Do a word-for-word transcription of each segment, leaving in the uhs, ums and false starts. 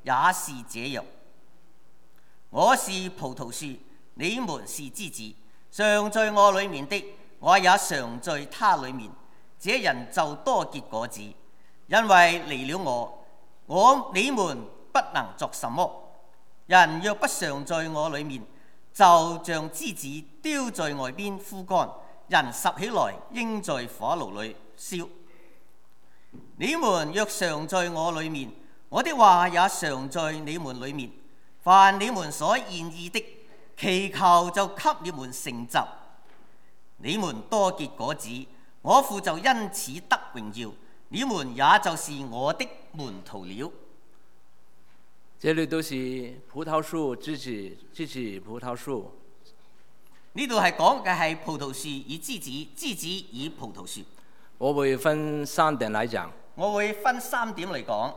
也是這樣。我是葡萄樹，你們是枝子。常在我裡面的，我也常在他裡面。這人就多結果子，因為離了我，我你們不能作什麼。人若不常在我裡面，就像枝子丟在外邊枯乾，人拾起來扔在火爐裡燒。你們若常在我裡面，我的話也常在你們裡面。凡你們所願意的，祈求就給你們成就。你們多結果子，我父就因此得榮耀，你們也就是我的門徒了。 這裏都是葡萄樹、枝子、枝子葡萄樹。 呢度係講嘅係葡萄樹與枝子，枝子與葡萄樹。 我會分三點嚟講。 我會分三點嚟講。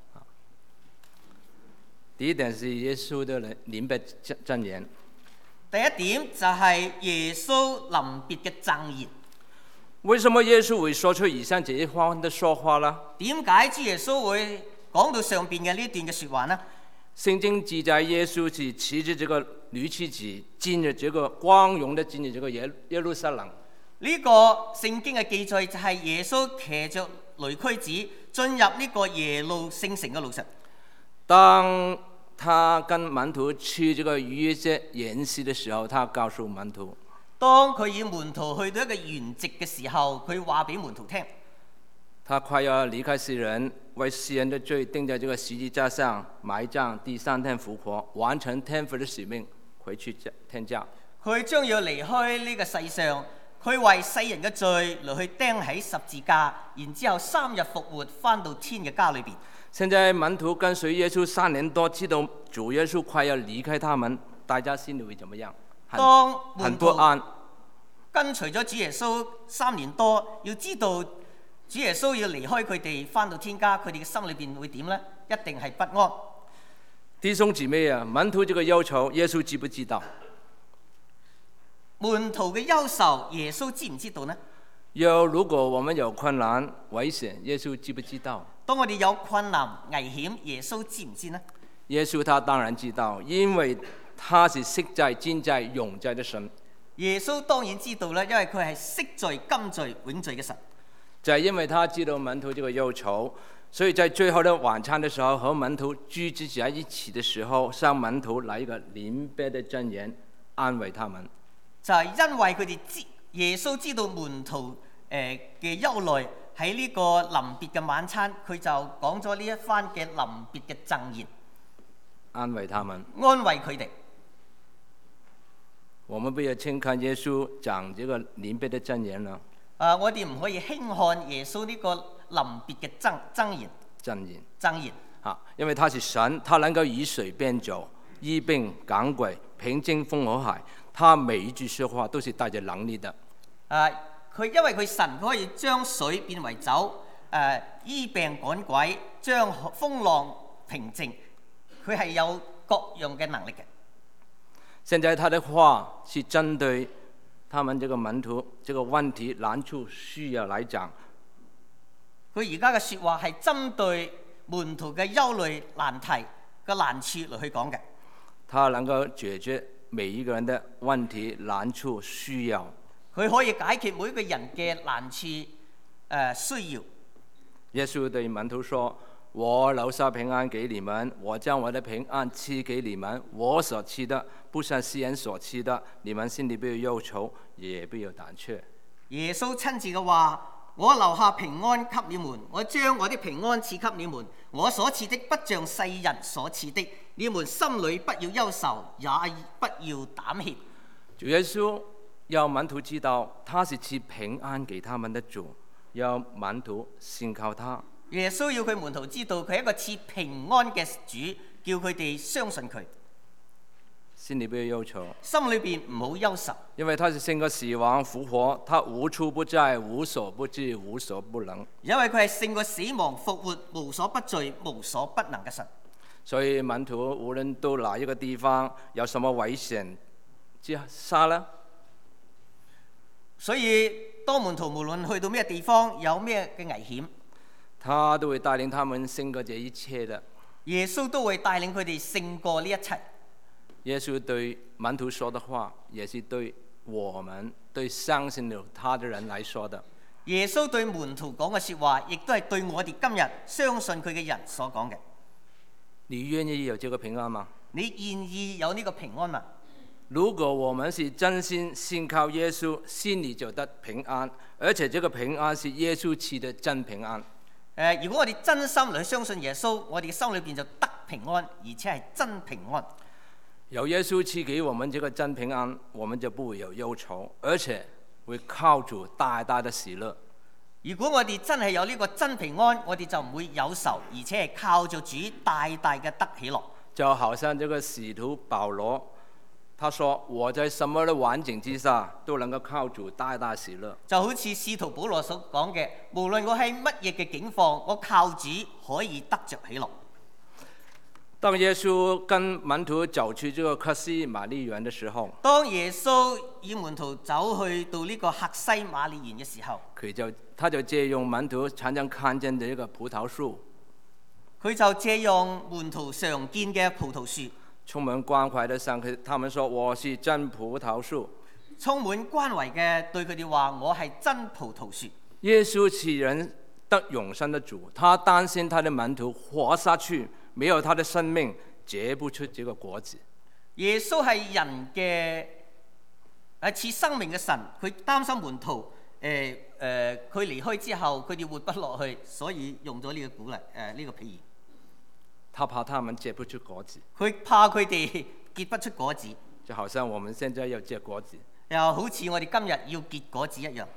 第一點是耶穌的臨別贈言。 第一點就係耶穌臨別嘅贈言。 為什麼耶穌會說出以上這一番的說話呢？ 點解主耶穌會講到上邊嘅呢段嘅說話呢？ 聖經記載耶穌是騎着這個驢駒子進入這個光榮的進入這個耶耶路撒冷。 呢個聖經嘅記載就係耶穌騎着驢駒子進入呢個耶路聖城嘅路上。 當他跟門徒去這個逾越節筵席的時候，他告訴門徒， 當佢與門徒去到一個筵席嘅時候，佢話俾門徒聽， 他快要離開世人，為世人的罪釘在這個十字架上，埋葬，第三天復活，完成天父的使命，回去天家。 佢將要離開呢個世上，佢為世人嘅罪嚟去釘喺十字架，然之後三日復活，翻到天嘅家裏邊。 現在門徒跟隨耶穌三年多，知道主耶穌快要離開他們，大家心裏會怎麼樣？ 當很不安。 跟隨咗主耶穌三年多，要知道主耶穌要離開佢哋，翻到天家，佢哋嘅心裏邊會點呢？一定係不安。 弟兄姊妹啊，門徒這個憂愁，耶穌知不知道？ 門徒嘅憂愁，耶穌知唔知道呢？ 有，如果我們有困難、危險，耶穌知不知道？ 當我哋有困難、危險，耶穌知唔知呢？ 耶穌他當然知道，因為他是昔在、今在、永在的神。 耶穌當然知道啦，因為佢係昔在、今在、永在嘅神。 就係因為他知道門徒這個憂愁，所以在最後的晚餐的時候，和門徒聚集在一起的時候，向門徒來一個臨別的箴言，安慰他們。 就係因為佢哋知耶穌知道門徒誒嘅憂慮，喺呢個臨別嘅晚餐，佢就講咗呢一番嘅臨別嘅贈言， 安慰他們， 安慰佢哋。 我們不要輕看耶穌講這個臨別的箴言啦。 啊，我哋唔可以輕看耶穌呢個臨別嘅贈贈言。 箴言， 箴言。 啊，因為他是神，他能夠以水變酒，醫病趕鬼，平靜風和海。他每一句說話都是帶着能力的。 啊，佢因為佢神，佢可以將水變為酒，誒、啊、醫病趕鬼，將風浪平靜，佢係有各樣嘅能力嘅。 現在他的話是針對他們這個門徒這個問題難處需要來講。 佢而家嘅説話係針對門徒嘅憂慮難題嘅難處嚟去講嘅。 他能夠解決每一個人的問題難處需要。 佢可以解決每一個人嘅難處誒、呃、需要。 耶穌對門徒說：我留下平安給你們，我將我的平安賜給你們。我所賜的不像世人所賜的，你們心裏不要憂愁，也不要膽怯。耶穌親自嘅話：我留下平安給你們，我將我的平安賜給你們。我所賜的不像世人所賜的，你們心裏不要憂愁，也不要膽怯。 主耶穌要門徒知道，他是賜平安給他們的主，要門徒信靠他。 耶穌要佢門徒知道，佢係一個賜平安嘅主，叫佢哋相信佢。 心裏不要憂愁， 心裏邊唔好憂愁， 因為他是勝過死亡復活，他無處不在，無所不知，無所不能。 因為佢係勝過死亡復活，無所不在，無所不能嘅神。 所以門徒無論到哪一個地方，有什麼危險之下呢？ 所以當門徒無論去到咩地方，有咩嘅危險， 他都會帶領他們勝過這一切的。 耶穌都會帶領佢哋勝過呢一切。 耶穌對門徒說的話，也是對我們對相信了他的人來說的。 耶穌對門徒講嘅說話，亦都係對我哋今日相信佢嘅人所講嘅。 你願意有這個平安嗎？ 你願意有呢個平安嗎？ 如果我們是真心信靠耶穌，心裏就得平安，而且這個平安是耶穌賜的真平安。 呃、如果我哋真心嚟相信耶穌，我哋嘅心裏邊就得平安，而且係真平安。 有耶穌賜給我們這個真平安，我們就不會有憂愁，而且會靠主大大的喜樂。 如果我哋真係有呢個真平安，我哋就唔會有愁，而且係靠住主大大嘅得喜樂。 就好像這個使徒保羅，他說我在什麼的環境之下都能夠靠主大大喜樂。 就好似使徒保羅所講嘅，無論我喺乜嘢嘅境況，我靠主可以得着喜樂。 當耶穌跟門徒走去這個客西馬尼園的時候， 當耶穌與門徒走去到呢個客西馬尼園嘅時候， 佢就他就借用門徒常常看見的一個葡萄樹， 佢就借用門徒常見嘅葡萄樹， 充滿關懷的向他們說：我是真葡萄樹。 充滿關懷嘅對佢哋話：我係真葡萄樹。 耶穌是人得永生的主，他擔心他的門徒活下去，沒有他的生命結不出這個果子。 耶穌係人嘅係賜生命嘅神，佢擔心門徒誒誒佢離開之後佢哋活不落去，所以用咗呢個鼓勵誒呢個譬喻。 他怕他們結不出果子， 佢怕佢哋結不出果子， 就好像我們現在要結果子， 又好似我哋今日要結果子一樣。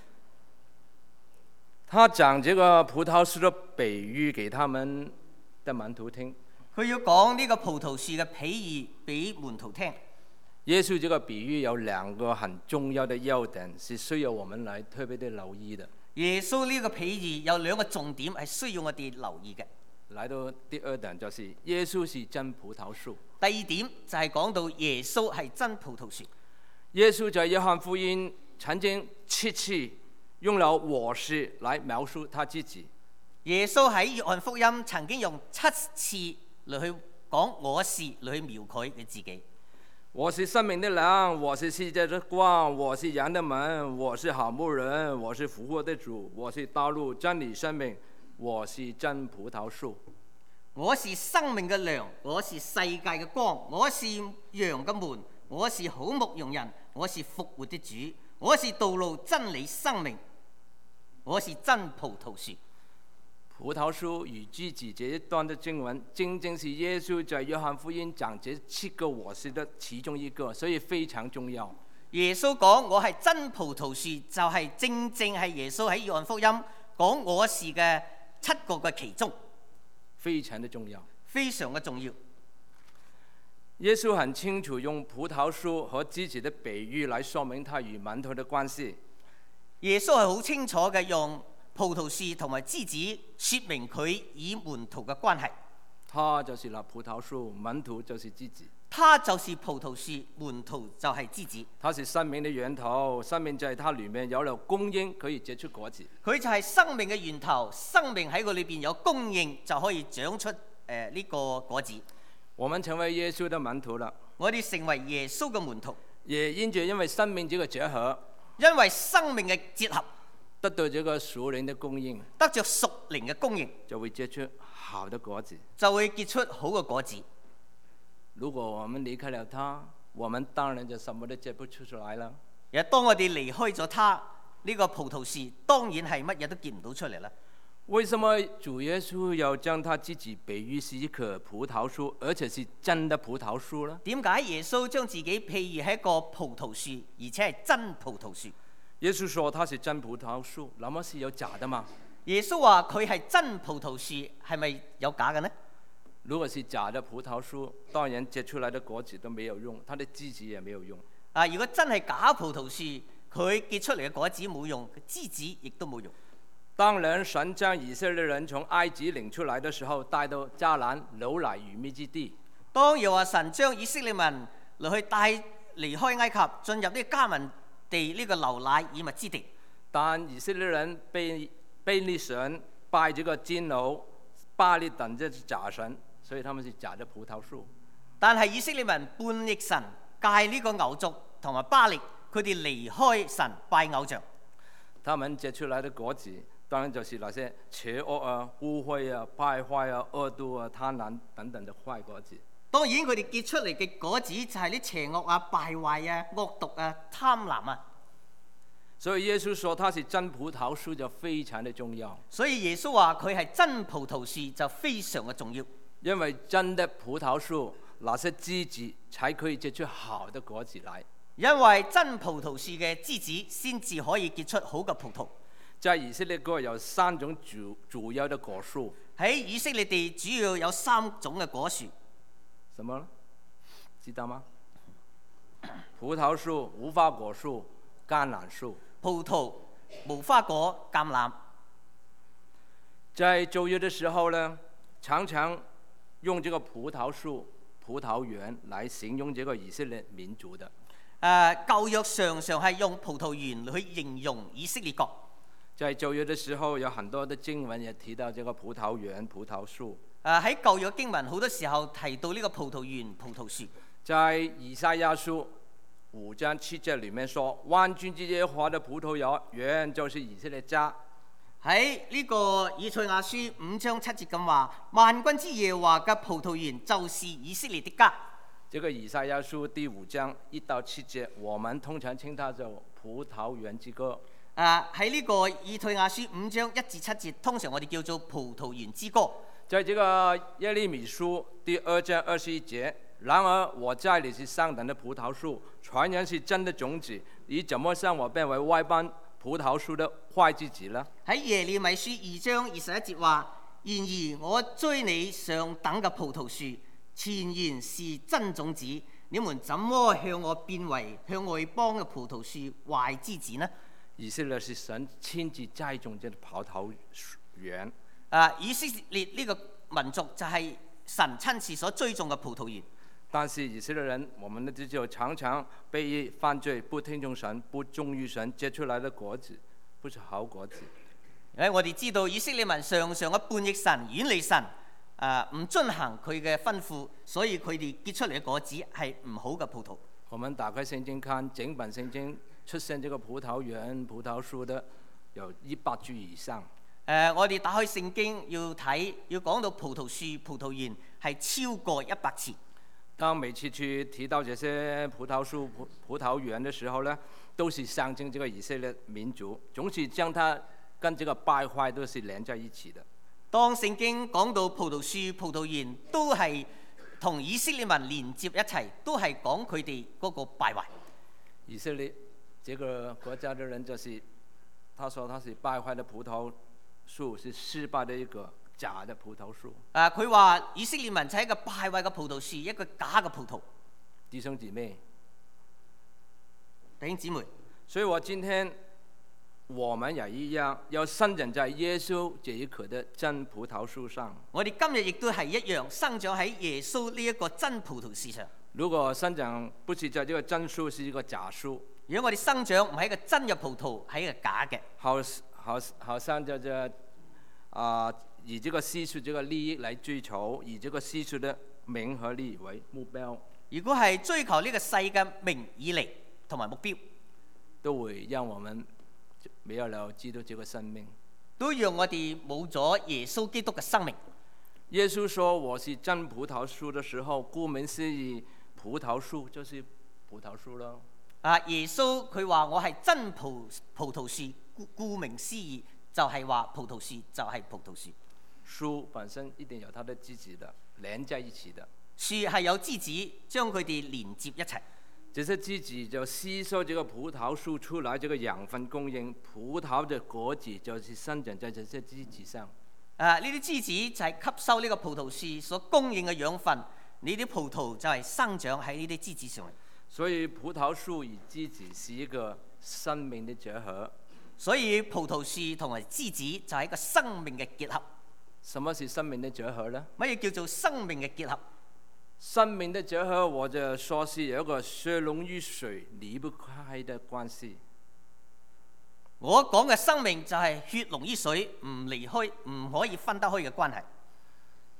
他講這個葡萄樹的比喻給他們的門徒聽。 佢要講呢個葡萄樹嘅比喻俾門徒聽。 耶穌這個比喻有兩個很重要的要點，是需要我們來特別的留意的。 耶穌呢個比喻有兩個重點係需要我哋留意嘅。 來到第二點就是耶穌是真葡萄樹。 第二點就係講到耶穌係真葡萄樹。 耶穌在約翰福音曾經七次用了我是來描述他自己。 耶穌喺約翰福音曾經用七次嚟去講我是嚟去描繪佢自己。 我是生命的糧，我是世界的光，我是羊的門，我是好牧人，我是復活的主，我是道路真理生命，我是真葡萄樹。 我是生命嘅糧，我是世界嘅光，我是羊嘅門，我是好牧羊人，我是復活的主，我是道路真理生命，我是真葡萄樹。 葡萄樹與自己這一段的經文，正正是耶穌在約翰福音講這七個我是的其中一個，所以非常重要。 耶穌講我係真葡萄樹，就係、是、正正係耶穌喺約翰福音講我是嘅七個嘅其中， 非常的重要， 非常嘅重要。 耶穌很清楚用葡萄樹和自己的比喻來說明他與門徒的關係。 耶穌係好清楚嘅用葡萄樹同埋枝子說明佢與門徒嘅關係。 他就是那葡萄樹，門徒就是枝子。 他就是葡萄樹，門徒就係枝子。 他是生命的源頭，生命在他裏面有了供應，可以結出果子。 佢就係生命嘅源頭，生命喺佢裏邊有供應，就可以長出誒呢、呃這個果子。 我們成為耶穌的門徒了， 我哋成為耶穌嘅門徒， 也因着因為生命這個結合， 因為生命嘅結合， 得到這個屬靈的供應， 得着屬靈嘅供應， 就會結出好的果子， 就會結出好嘅果子。 如果我們離開了他，我們當然就什麼都結不出來了。 而當我哋離開咗他，呢、這個葡萄樹當然係乜嘢都見唔到出嚟啦。 為什麼主耶穌要將他自己比喻是一棵葡萄樹，而且是真的葡萄樹呢？ 點解耶穌將自己譬喻係一個葡萄樹，而且係真葡萄樹？ 耶穌說他是真葡萄樹，那麼是有假的嗎？ 耶穌話佢係真葡萄樹，係咪有假嘅呢？ 如果是假的葡萄樹，當然結出來的果子都沒有用，它的枝子也沒有用。 啊，如果真係假葡萄樹，佢結出嚟嘅果子冇用，枝子亦都冇用。 當然，神將以色列人從埃及領出來的時候，帶到迦南流奶與蜜之地。 當又話神將以色列民嚟去帶離開埃及，進入呢個迦南地呢個流奶與蜜之地。 但以色列人被被逆神拜這個金牛巴力等這假神， 所以他們是假的葡萄樹。 但係以色列民叛逆神，戒呢個牛犢同埋巴力，佢哋離開神拜偶像。 他們結出來的果子，當然就是那些邪惡啊、污穢啊、敗壞啊、惡毒啊、貪婪等等的壞果子。 當然佢哋結出嚟嘅果子就係啲邪惡啊、敗壞啊、惡毒啊、貪婪啊。 所以耶穌說他是真葡萄樹就非常的重要。 所以耶穌話佢係真葡萄樹就非常嘅重要。 因為真的葡萄樹，那些枝子才可以結出好的果子來。 因為真葡萄樹嘅枝子先至可以結出好嘅葡萄。 在以色列國有三種主主要的果樹。 喺以色列地主要有三種嘅果樹。 什麼呢？知道嗎？葡萄樹、無花果樹、橄欖樹。 葡萄、無花果、橄欖。 在舊約的時候呢，常常用這個葡萄樹、葡萄園來形容這個以色列民族的。 誒，舊約常常係用葡萄園去形容以色列國。 在舊約的時候，有很多的經文也提到這個葡萄園、葡萄樹。 誒，喺舊約經文好多時候提到呢個葡萄園、葡萄樹。 在以賽亞書五章七節裡面說，萬軍之耶和華的葡萄園就是以色列家。 喺呢個以賽亞書五章七節咁話，萬軍之耶和華嘅葡萄園就是以色列的家。 這個以賽亞書第五章一到七節，我們通常稱它做葡萄園之歌。 誒，喺呢個以賽亞書五章一至七節，通常我哋叫做葡萄園之歌。 在這個耶利米書第二章二十一節，然而我在你是上等的葡萄樹，全然是真的種子，你怎麼向我變為外邦葡萄樹的壞枝子呢？ 喺耶利米書二章二十一節話：然而我追你上等嘅葡萄樹，全然是真種子，你們怎麼向我變為向外邦嘅葡萄樹壞枝子呢？ 以色列是神親自栽種這葡萄園。 啊，以色列呢個民族就係神親自所追種嘅葡萄園。 但是以色列人，我們呢就常常被犯罪、不聽從神、不忠於神結出來的果子，不是好果子。 誒，我哋知道以色列民常常嘅叛逆神、遠離神，啊，唔遵行佢嘅吩咐，所以佢哋結出嚟嘅果子係唔好嘅葡萄。 我們打開聖經看，整本聖經出現這個葡萄園、葡萄樹的有一百句以上。誒、 呃，我哋打開聖經要睇，要講到葡萄樹、葡萄園係超過一百次。 當每次去提到這些葡萄樹、葡葡萄園的時候呢，都是象徵這個以色列民族，總是將它跟這個敗壞都是連在一起的。 當聖經講到葡萄樹、葡萄園，都係同以色列民連接一齊，都係講佢哋嗰個敗壞。 以色列這個國家的人就是，他說他是敗壞的葡萄樹，是失敗的一個假的葡萄樹。 啊，佢話以色列民就係一個敗壞嘅葡萄樹，一個假嘅葡萄。 弟兄姊妹， 弟兄姊妹， 所以我今天我們也一樣，要生長在耶穌這一棵的真葡萄樹上。 我哋今日亦都係一樣，生長喺耶穌呢一個真葡萄樹上。 如果生長不是在這個真樹，是一個假樹。 如果我哋生長唔係一個真嘅葡萄，係一個假嘅。 好好好像就這啊、呃，以這個世俗這個利益來追求，以這個世俗的名和利為目標。 如果係追求呢個世嘅名以嚟同埋目標， 都會讓我們沒有了基督這個生命， 都讓我哋冇咗耶穌基督嘅生命。 耶穌說我是真葡萄樹的時候，顧名思義，葡萄樹就是葡萄樹咯。 啊，耶穌佢話我係真葡葡萄樹，顧名思義就係話葡萄樹就係葡萄樹。 樹本身一定有它的枝子的，連在一起的。 樹係有枝子，將佢哋連接一齊。 這些枝子就吸收這個葡萄樹出來這個養分供應，葡萄的果子就是生長在這些枝子上。 啊，呢啲枝子就係吸收呢個葡萄樹所供應嘅養分，呢啲葡萄就係生長喺呢啲枝子上面。 所以葡萄樹與枝子是一個生命的結合。 所以葡萄樹同埋枝子就係一個生命嘅結合。 什麼是生命的結合呢？ 乜嘢叫做生命嘅結合？ 生命的結合，我就說是有一個血濃於水離不開的關係。 我講嘅生命就係血濃於水，唔離開，唔可以分得開嘅關係。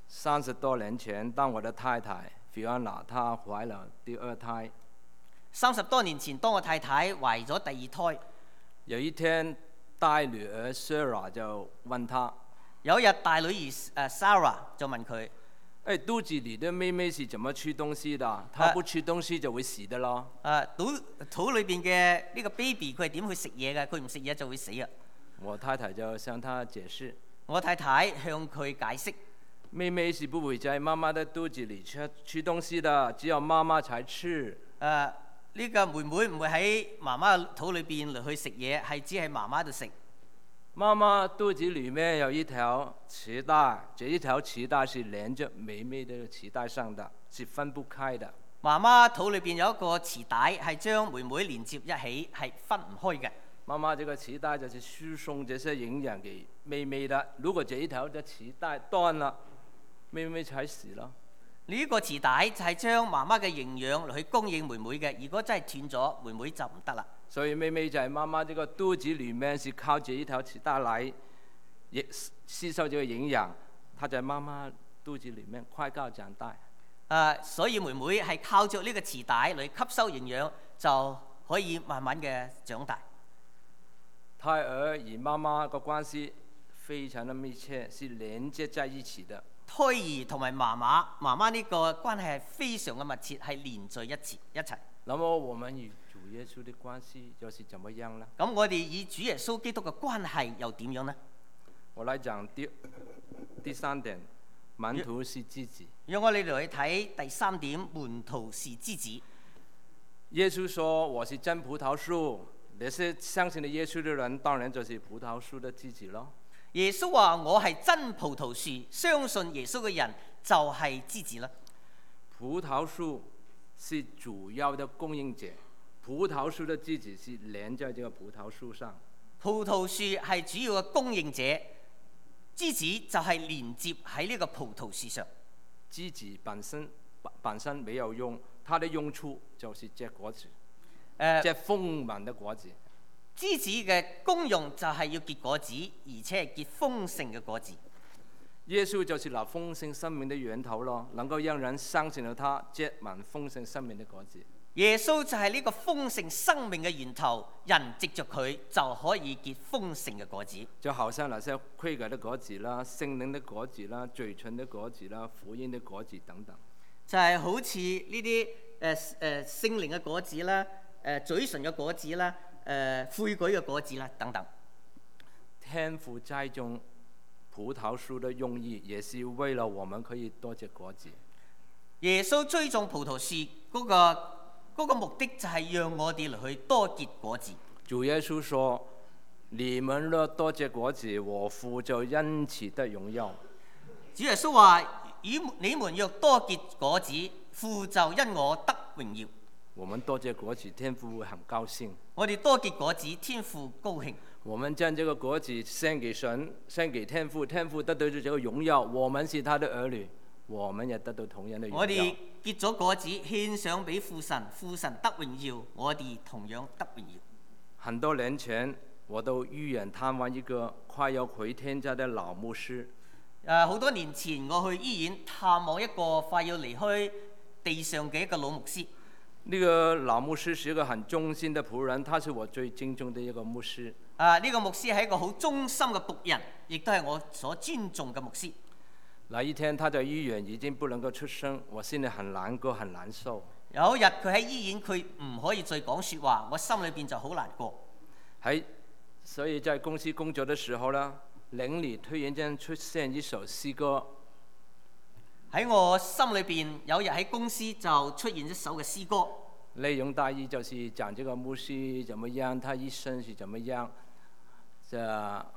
三十多年前，當我的太太 Fiona 她懷了第二胎， 三十多年前，當我太太懷咗第二胎， 有一天大女兒 Sarah 就問她： 有一日大女兒誒 Sarah 就問佢： 哎，肚子裡的妹妹是怎麼吃東西的？她不吃東西就會死的咯。 誒肚肚裏邊嘅呢個 baby 佢係點去食嘢嘅？佢唔食嘢就會死啊！ 我太太就向她解釋： 我太太向佢解釋。 妹妹是不會在媽媽的肚子裡吃吃東西的，只有媽媽才吃。 誒呢個妹妹唔會喺媽媽嘅肚裏邊嚟去食嘢，係只係媽媽度食。 媽媽肚子裡面有一條臍帶，這一條臍帶是連着妹妹的臍帶上的，是分不開的。 媽媽肚裏邊有一個臍帶，係將妹妹連接一起，係分唔開嘅。 媽媽這個臍帶就是輸送這些營養給妹妹的，如果這一條的臍帶斷了，妹妹才死咯。 呢個臍帶就係將媽媽嘅營養嚟去供應妹妹嘅，如果真係斷咗，妹妹就唔得啦。 所以妹妹在媽媽這個肚子裡面是靠這一條臍帶來也吸收這個營養，她在媽媽肚子裡面快高長大。 啊，所以妹妹係靠著呢個臍帶嚟吸收營養，就可以慢慢嘅長大。 胎兒與媽媽個關係非常的密切，是連接在一起的。 胎兒同埋媽媽媽媽呢個關係係非常嘅密切，係連在一起一齊。 那麼我們與主耶穌的關係又是怎麼樣呢？ 咁我哋與主耶穌基督嘅關係又點樣呢？ 我來講第第三點，門徒是枝子。 讓我哋嚟去睇第三點，門徒是枝子。 耶穌說：我是真葡萄樹，那些相信了耶穌的人，當然就是葡萄樹的枝子咯。 耶穌話：我係真葡萄樹，相信耶穌嘅人就係枝子啦。 葡萄樹是主要的供應者，葡萄樹的枝子是連在這個葡萄樹上。 葡萄樹係主要嘅供應者，枝子就係連接喺呢個葡萄樹上。 枝子本身本身沒有用，它的用處就是結果子， 誒結豐滿的果子。 枝子嘅功用就係要結果子，而且係結豐盛嘅果子。 耶穌就是那豐盛生命的源頭咯，能夠讓人相信了他，結滿豐盛生命的果子。 耶穌就係呢個豐盛生命嘅源頭，人藉着佢就可以結豐盛嘅果子。 就好像那些悔改的果子啦、聖靈的果子啦、嘴唇的果子啦、福音的果子等等。 就係好似呢啲誒誒聖靈嘅果子啦、誒、呃、嘴唇嘅果子啦、誒、呃、悔改嘅果子啦等等。 天父栽種葡萄樹的用意，也是為了我們可以多結果子。 耶穌追種葡萄樹嗰、那個嗰、那個目的就係讓我哋嚟去多結果子。 主耶穌說：你們若多結果子，我父就因此得榮耀。 主耶穌話：與你們若多結果子，父就因我得榮耀。 我們多結果子，天父會很高興。 我哋多結果子，天父高興。 我們將這個果子獻給神，獻給天父，天父得到這個榮耀。我們是他的兒女，我們也得到同樣的榮耀。 我哋結咗果子，獻上俾父神，父神得榮耀，我哋同樣得榮耀。 很多年前，我都預言探望一個快要回天家的老牧師。 誒，好多年前我去醫院探望一個快要離開地上嘅一個老牧師。 呢個老牧師是一個很忠心的僕人，他是我最敬重的一個牧師。 啊，呢個牧師係一個好忠心嘅僕人，亦都係我所尊重嘅牧師。 那一天，他在醫院已經不能夠出聲，我心裡很難過，很難受。 有一日佢喺醫院，佢唔可以再講説話，我心裏邊就好難過。 喺所以在公司工作的時候呢，靈裡突然間出現一首詩歌。 喺我心裏邊，有日喺公司就出現一首嘅詩歌。 內容大意就是講這個牧師怎麼樣，他一生是怎麼樣，這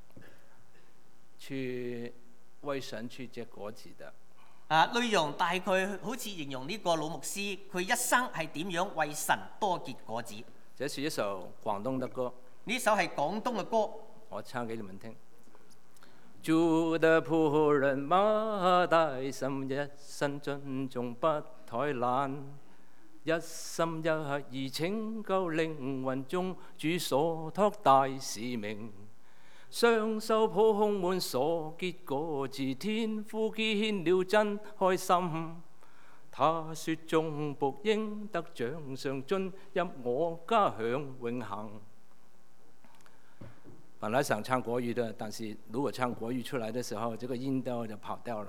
去為神去結果子的。 啊，內容大概好似形容呢個老牧師，佢一生係點樣為神多結果子。 這是一首廣東的歌。 呢首係廣東嘅歌， 我唱給你們聽。主的僕人馬大心，一生尊重不怠懶，一心一意拯救靈魂中主所託大使命。 雙手抱胸滿所結果子，天父見了真開心。他說眾僕應得獎賞，進入我家享永恆。本來想唱國語的，但是如果唱國語出來的時候，這個音調就跑掉了。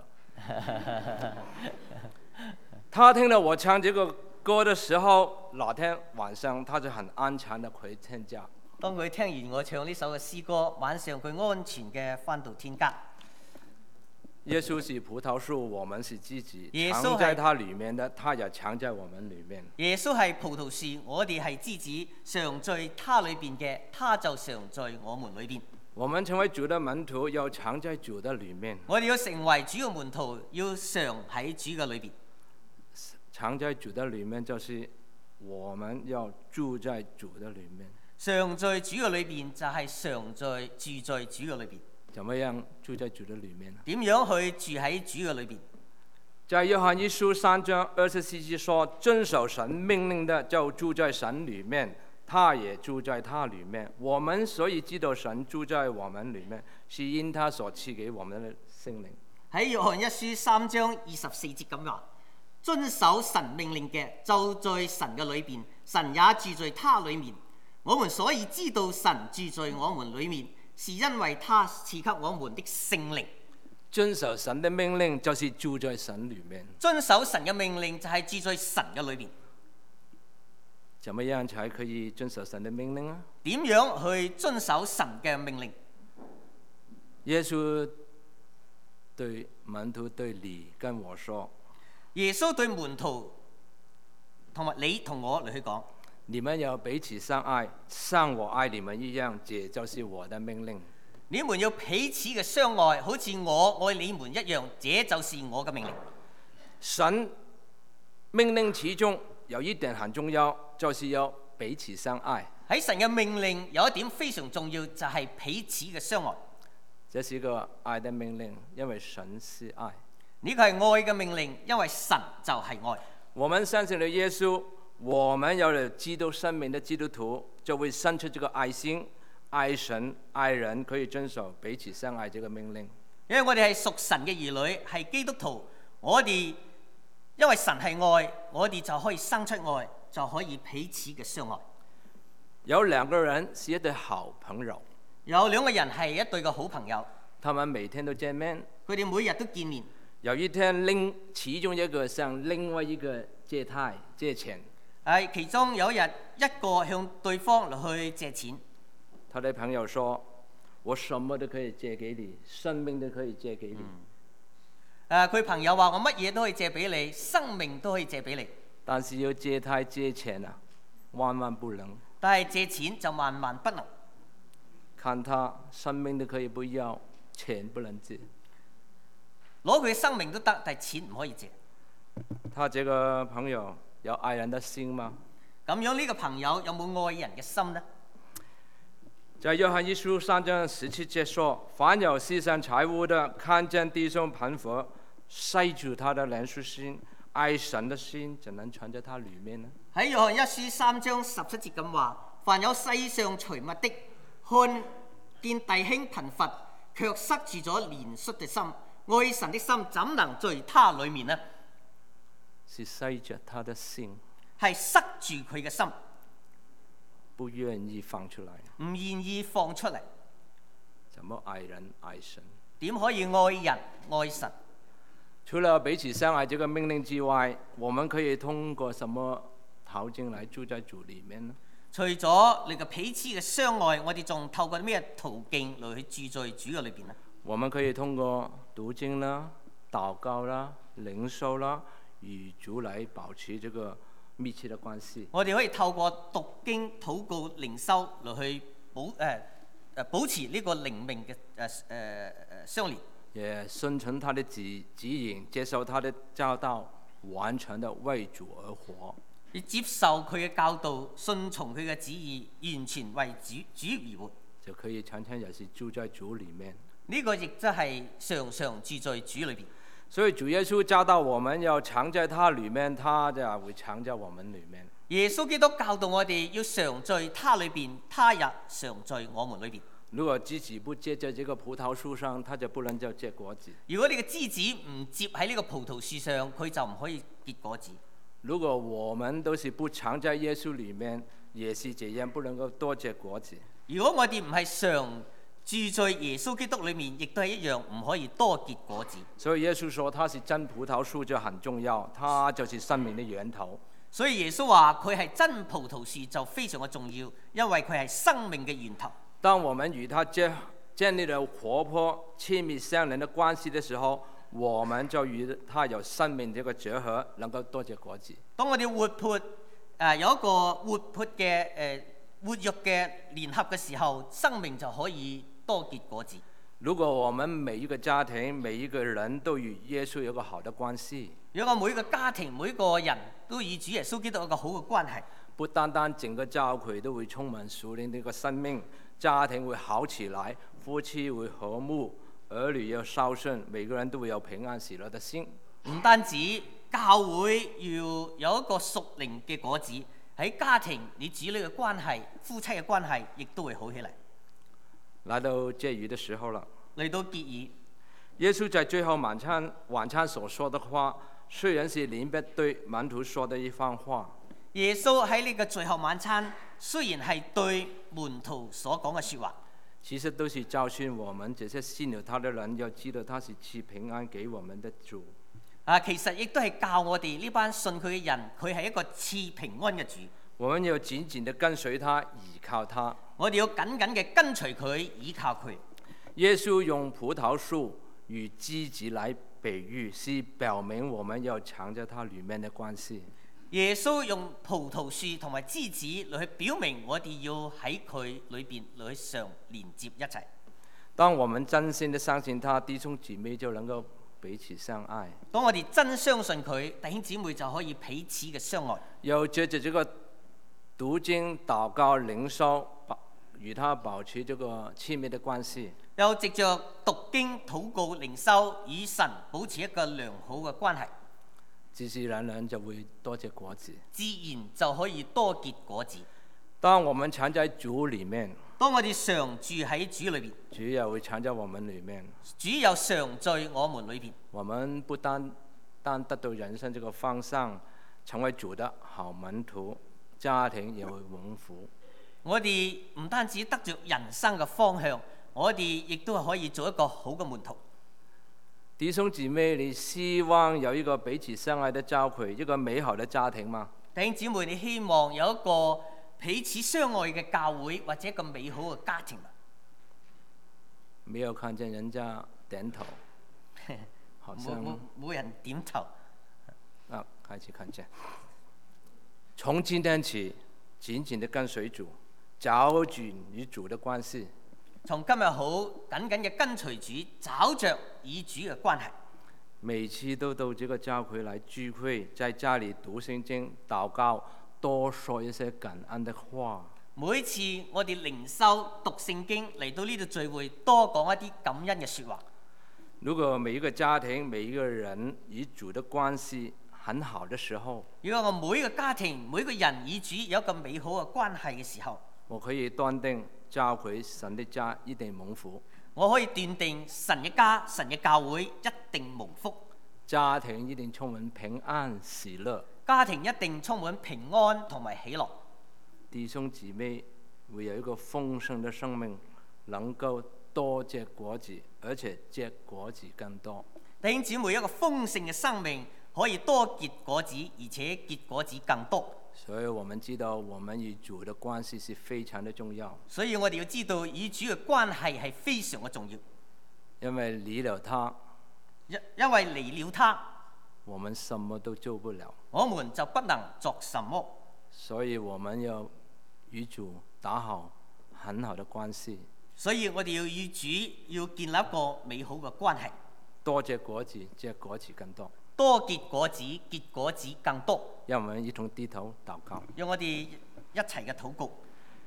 他聽到我唱這個歌的時候，那天晚上他就很安詳地回天家。 當佢聽完我唱呢首嘅詩歌，晚上佢安全嘅返到天家。 耶穌是葡萄樹，我們是枝子， 耶穌藏在他裡面的，他也藏在我們裡面。 耶穌係葡萄樹，我哋係枝子，常在他裏邊嘅，他就常在我們裏邊。 我們成為主的門徒，要藏在主的裡面。 我哋要成為主嘅門徒，要常喺主嘅裏邊。 藏在主的裡面，就是我們要住在主的裡面。 常在主嘅裏邊，就係常在住在主嘅裏邊。 怎麼樣住在主的裡面呢？ 點樣去住喺主嘅裏邊？ 在約翰一書三章二十四節說：遵守神命令的就住在神裡面，他也住在他裡面。我們所以知道神住在我們裡面，是因他所賜給我們的聖靈。 喺約翰一書三章二十四節咁話：遵守神命令嘅就在神嘅裏邊，神也住在他裡面。我們所以知道神住在我們裡面，是因為他賜給我們的聖靈。 遵守神的命令就是住在神裡面。 遵守神嘅命令就係住在神嘅裏邊。 怎麼樣才可以遵守神的命令啊？ 點樣去遵守神嘅命令？ 耶穌對門徒對你跟我說， 耶穌對門徒同埋你同我嚟去講， 你們要彼此相愛，像我愛你們一樣，這就是我的命令。 你們要彼此嘅相愛，好似我愛你們一樣，這就是我嘅命令。 神命令其中有一點很重要，就是要彼此相愛。 喺神嘅命令有一點非常重要，就係彼此嘅相愛。 這是一個愛的命令，因為神是愛。 呢個係愛嘅命令，因為神就係愛。 我們相信了耶穌，我們有了基督生命的基督徒，就會生出這個愛心。愛神愛人，可以遵守彼此相愛這個命令。 因為我哋係屬神嘅兒女，係基督徒，我哋因為神係愛，我哋就可以生出愛，就可以彼此嘅相愛。 有兩個人是一對好朋友， 有兩個人係一對嘅好朋友， 他們每天都見面， 佢哋每日都見面。 有一天另其中一個向另外一個借貸借錢， 係其中有一日一個向對方嚟去借錢。 他的朋友說：我什麼都可以借給你，生命都可以借給你。誒、 嗯，佢、呃、朋友話：我乜嘢都可以借俾你，生命都可以借俾你。 但是要借貸借錢啊，萬萬不能。 但係借錢就萬萬不能。 看他生命都可以不要，錢不能借。 攞佢生命都得，但係錢唔可以借。 他這個朋友有愛人的心嗎？ 咁樣呢個朋友有冇愛人嘅心呢？ 在約翰一書三章十七節說：凡有世上財物的，看見弟兄貧乏，塞住他的憐恤心，愛神的心怎能藏在他裡面呢？ 喺約翰一書三章十七節咁話：凡有世上財物的，看見弟兄貧乏，卻塞住咗憐恤嘅心，愛神的心怎能在他裡面呢？ 是塞着他的心， 係塞住佢嘅心。 不願意放出來， 唔願意放出嚟。 怎麼愛人愛神？ 點可以愛人愛神？ 除了彼此相愛這個命令之外，我們可以通過什麼途徑來住在主裡面呢？ 除咗你個彼此嘅相愛，我哋仲透過咩途徑嚟去住在主嘅裏邊呢？ 我們可以通過讀經啦、禱告啦、領受啦，與主來保持這個密切的關係。我哋可以透過讀經、禱告、靈修嚟去保誒誒、呃、保持呢個靈命嘅誒誒誒相連。 也順從他的指指引，接受他的教導，完全的為主而活。 你接受佢嘅教導，順從佢嘅旨意，完全為主主而活， 就可以常常也是住在主裡面。 呢個亦即係常常住在主裏邊。 所以主耶穌教導我們要藏在他裡面，他就會藏在我們裡面。 耶穌基督教導我哋要常在他裏邊，他也常在我們裏邊。 如果枝子不接在這個葡萄樹上，它就不能夠結果子。 如果你嘅枝子唔接喺呢個葡萄樹上，佢就唔可以結果子。 如果我們都是不常在耶穌裡面，也是這樣，不能夠多結果子。 如果我哋唔係常住在耶穌基督裡面，亦都係一樣唔可以多結果子。 所以耶穌說他是真葡萄樹就很重要，他就是生命的源頭。 所以耶穌話佢係真葡萄樹就非常嘅重要，因為佢係生命嘅源頭。 當我們與他建建立了活潑親密相連的關係的時候，我們就與他有生命這個結合，能夠多結果子。 當我哋活潑誒、呃、有一個活潑嘅誒活躍嘅聯合嘅時候，生命就可以多結果子。 如果我們每一個家庭每一個人都與耶穌有個好的關係， 如果每一個家庭每一個人都與主耶穌基督有一個好嘅關係， 不單單整個教會都會充滿屬靈的一個生命，家庭會好起來，夫妻會和睦，兒女要孝順，每個人都會有平安喜樂的心。 唔單止教會要有一個屬靈嘅果子，喺家庭你子女嘅關係、夫妻嘅關係，亦都會好起嚟。 來到結語的時候了， 嚟到結語， 耶穌在最後晚餐晚餐所說的話，雖然是臨別對門徒說的一番話。 耶穌喺呢個最後晚餐，雖然係對門徒所講嘅説話， 其實都是教訓我們這些信了他的人，要知道他是賜平安給我們的主。 啊，其實亦都係教我哋呢班信佢嘅人，佢係一個賜平安嘅主。 我們要緊緊地跟隨他，倚靠他。 我哋要緊緊嘅跟隨佢，倚靠佢。 耶穌用葡萄樹與枝子來比喻，是表明我們要藏在它裡面的關係。 耶穌用葡萄樹同埋枝子嚟去表明我哋要喺佢裏邊嚟去常連接一齊。 當我們真心的相信他，弟兄姊妹就能夠彼此相愛。 當我哋真相信佢，弟兄姊妹就可以彼此嘅相愛。 又借着這個讀經、禱告、靈修，與他保持這個親密的關係。 又藉着讀經、禱告、靈修，與神保持一個良好嘅關係。 自自然然就會多結果子， 自然就可以多結果子。 當我們藏在主裡面， 當我哋常住喺主裏邊， 主也會藏在我們裡面。 主又常在我們裏邊。 我們不單單得到人生這個方向，成為主的好門徒，家庭也會蒙福。 我哋唔單止得着人生嘅方向，我哋亦都係可以做一個好嘅門徒。 弟兄姊妹，你希望有一個彼此相愛的教會，一個美好的家庭嗎？ 弟兄姊妹，你希望有一個彼此相愛嘅教會，或者一個美好嘅家庭嗎？ 沒有看見人家點頭，好像冇冇人點頭。 啊，開始看見。從今天起，緊緊的跟隨主，找緊與主的關係。 從今日好緊緊嘅跟隨主，找着與主嘅關係。 每次都到這個教會來聚會，在家裏讀聖經、禱告，多說一些感恩的話。 每次我哋靈修讀聖經嚟到呢度聚會，多講一啲感恩嘅説話。 如果每一個家庭、每一個人與主的關係很好的時候， 如果我每一個家庭、每一個人與主有一個美好嘅關係嘅時候， 我可以斷定教會神的家一定蒙福。 我可以斷定神嘅家、神嘅教會一定蒙福。 家庭一定充滿平安喜樂。 家庭一定充滿平安同埋喜樂。 弟兄姊妹會有一個豐盛的生命，能夠多結果子，而且結果子更多。 弟兄姊妹一個豐盛嘅生命，可以多結果子，而且結果子更多。 所以我們知道，我們與主的關係是非常的重要。 所以我哋要知道，與主嘅關係係非常嘅重要。 因為離了他， 因因為離了他， 我們什麼都做不了。 我們就不能作什麼。 所以我們要與主打好很好的關係。 所以我哋要與主要建立一個美好嘅關係。 多結果子，結果子更多。 多結果子，結果子更多。 讓我們一同低頭禱告。 讓我哋一齊嘅禱告。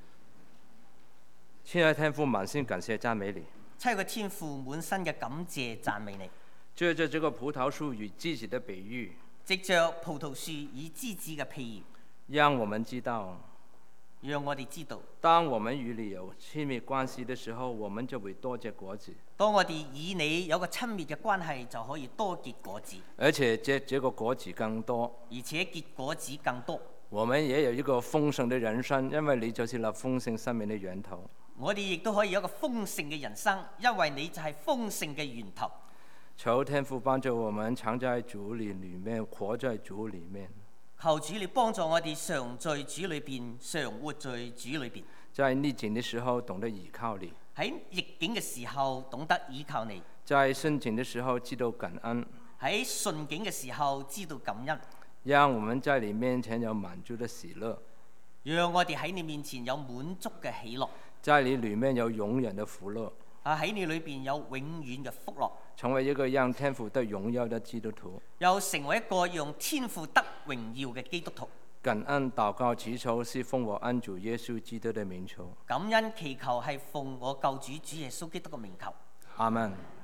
親愛天父，滿心感謝讚美你。 親愛嘅天父，滿身嘅感謝讚美你。 借着這個葡萄樹與枝子的比喻， 藉着葡萄樹與枝子嘅譬喻， 讓我們知道， 讓我哋知道， 當我們與你有親密關係的時候，我們就會多結果子。 當我哋與你有個親密嘅關係，就可以多結果子， 而且結這個果子更多。 而且結果子更多。 我們也有一個豐盛的人生，因為你就是那豐盛生命的源頭。 我哋亦都可以有一個豐盛嘅人生，因為你就係豐盛嘅源頭。 求天父幫助我們常在主裏裏面，活在主裏面。 求主你幫助我哋常在主裏邊，常活在主裏邊。 在逆境的時候懂得倚靠你， 喺逆境嘅時候懂得倚靠你， 在順境的時候知道感恩， 喺順境嘅時候知道感恩， 讓我們在你面前有滿足的喜樂， 讓我哋喺你面前有滿足嘅喜樂， 在你裏面有永遠的福樂。 啊，喺你裏邊有永遠嘅福樂， 成為一個讓天父得榮耀的基督徒， 又成為一個讓天父得榮耀嘅基督徒。 感恩禱告祈求是奉我恩主耶穌基督的名求。 感恩祈求係奉我救主主耶穌基督嘅名求。 阿門。